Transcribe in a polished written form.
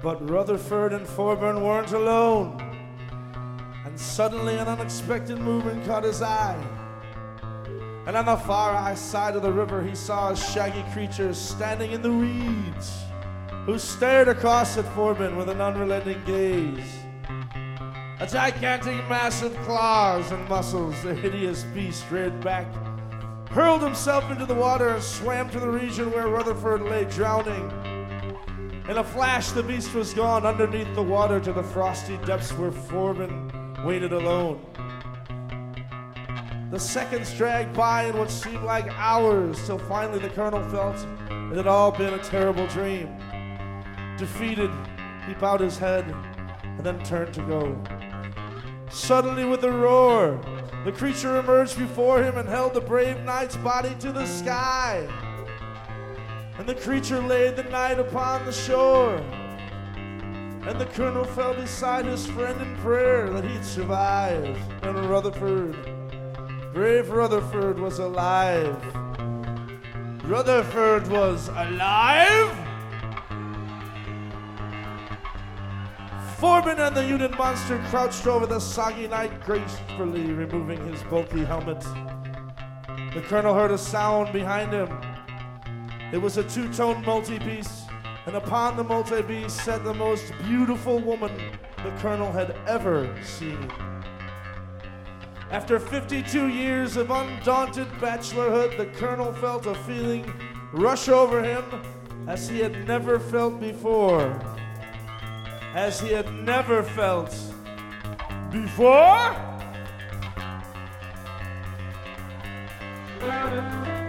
But Rutherford and Thorburn weren't alone, and suddenly an unexpected movement caught his eye. And on the far side of the river he saw a shaggy creature standing in the reeds, who stared across at Thorburn with an unrelenting gaze. A gigantic mass of claws and muscles, the hideous beast reared back, hurled himself into the water and swam to the region where Rutherford lay drowning. In a flash, the beast was gone underneath the water to the frosty depths where Thorburn waited alone. The seconds dragged by in what seemed like hours, till finally the colonel felt it had all been a terrible dream. Defeated, he bowed his head and then turned to go. Suddenly, with a roar, the creature emerged before him and held the brave knight's body to the sky. And the creature laid the knight upon the shore. And the colonel fell beside his friend in prayer that he'd survive. And Rutherford, brave Rutherford, was alive. Rutherford was alive? Thorburn and the unit monster crouched over the soggy knight, gracefully removing his bulky helmet. The colonel heard a sound behind him. It was a two-tone multi-beast, and upon the multi-beast sat the most beautiful woman the colonel had ever seen. After 52 years of undaunted bachelorhood, the colonel felt a feeling rush over him as he had never felt before. As he had never felt before?